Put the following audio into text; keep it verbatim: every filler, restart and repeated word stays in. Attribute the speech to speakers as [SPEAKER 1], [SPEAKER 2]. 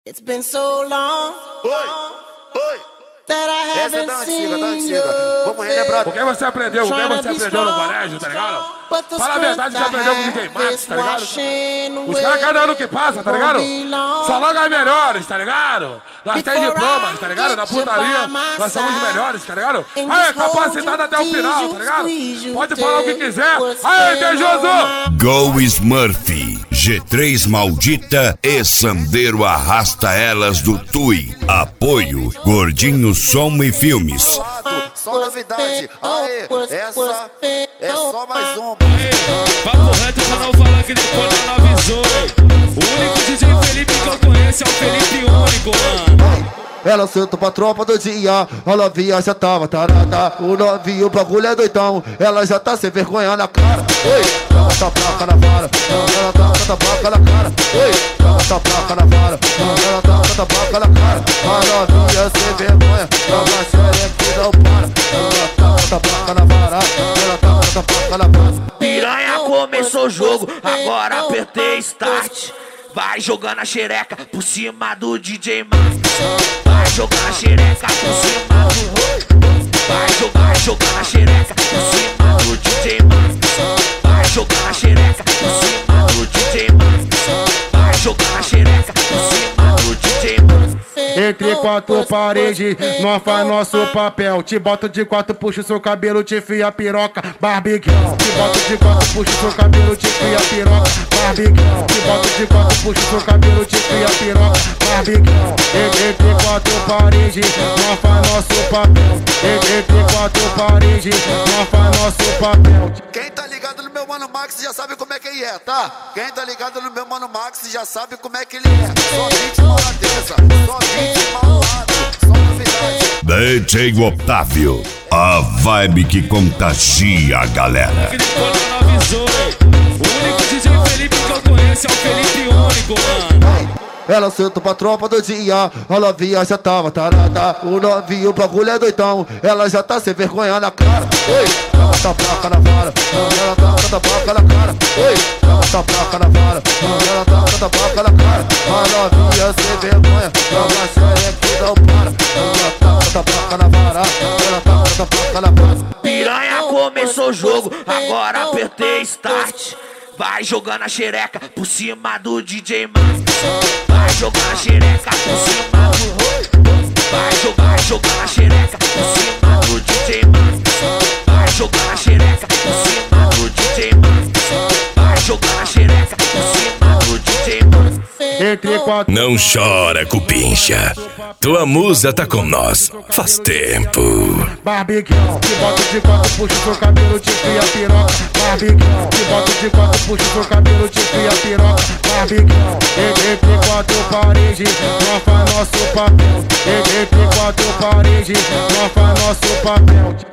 [SPEAKER 1] It's been so long.
[SPEAKER 2] Oi, oi.
[SPEAKER 1] That I
[SPEAKER 2] Essa é
[SPEAKER 1] haven't
[SPEAKER 2] da antiga,
[SPEAKER 1] seen
[SPEAKER 2] da antiga. Vamos
[SPEAKER 1] your
[SPEAKER 2] relembrar.
[SPEAKER 3] O que você aprendeu? O que você aprendeu no colégio, tá ligado? Fala a verdade, você aprendeu com o D J Max, tá ligado? Os caras, cada ano que passa, tá ligado? Só logo as melhores, tá ligado? Nós temos diplomas, tá ligado? Na putaria, nós somos os melhores, tá ligado? Aí, capacitado até o final, tá ligado? Pode falar o que quiser. Aí, beijoso!
[SPEAKER 4] Go Smurf, G três Maldita e Sandeiro Arrasta Elas do Tui. Apoio Gordinho Som e Filmes.
[SPEAKER 2] Só novidade. Aê, essa é só mais uma.
[SPEAKER 5] Papo reto pra não falar que depois não avisou. O único D J Felipe que eu conheço é o Felipe Único, mano.
[SPEAKER 6] Ela sentou pra tropa do dia, a novinha já tava tarada. O novinho, o bagulho é doidão, ela já tá sem vergonha na cara. Ei, joga essa placa na vara, ela tá com essa placa na cara. Ei, joga essa placa na vara, ela tá com essa placa na cara. A novinha sem vergonha, joga a xereca e não para. Ela tá com essa placa na vara, ela tá com essa placa na vara.
[SPEAKER 7] Piranha, começou o jogo, agora apertei start. Vai jogando a xereca por cima do D J Max. Vai jogando a xereca por cima do... Vai jogar, jogando a xereca por cima do D J Max. Vai jogando a xereca por cima do D J Max. Vai jogando a xereca por cima do D J Max.
[SPEAKER 8] Entre quatro paredes, nós faz nosso papel. Te boto de quatro, puxa o seu cabelo, te fia a piroca, barbiquão. Te boto de quatro, puxa o seu cabelo, te fia a piroca, barbiquão. Te boto de quatro, puxa o seu cabelo, te fia a piroca, barbiquão. Entre quatro paredes, nós faz nosso papel. Entre quatro paredes, nós faz nosso papel.
[SPEAKER 2] Quem tá ligado no meu mano Max já sabe como é que ele é, tá? Quem tá ligado no meu mano Max já sabe como é que ele é. Só vítima maladeza, só vítima malvado, só novidade.
[SPEAKER 4] D J Otávio, a vibe que contagia a galera.
[SPEAKER 5] Que depois não avisou. O único D J Felipe que eu conheço é o Felipe Único, mano.
[SPEAKER 6] Ela sentou pra tropa do dia, a novinha já tava tarada. O novinho, o bagulho é doidão, ela já tá sem vergonha na cara. Ei, joga essa placa na vara, ela tá com essa placa na cara. Ei, joga essa placa na vara, ela tá com essa placa na cara. A novinha sem vergonha, joga a xereca e não para. Ela tá com essa placa na vara, ela tá com essa placa na vara.
[SPEAKER 7] Piranha, começou o jogo, agora apertei start. Vai jogando a xereca por cima do D J Max. Vai jogando a xereca por cima do... Vai jogar, jogando a xereca por cima do D J Max. Vai jogando a xereca por cima do D J Max. Vai jogando a xereca por cima do D J Max.
[SPEAKER 8] Entre quatro...
[SPEAKER 4] Não chora, cupincha. Tua musa tá com nós faz tempo.
[SPEAKER 8] Barbiquão, te boto de quatro, puxa o seu cabelo, te fia a piroca, barbiquão. Te boto de quatro, puxa o seu cabelo, te fia a piroca, barbiquão. Entre quatro paredes, nós faz nosso papel. Entre quatro paredes, nós faz nosso papel.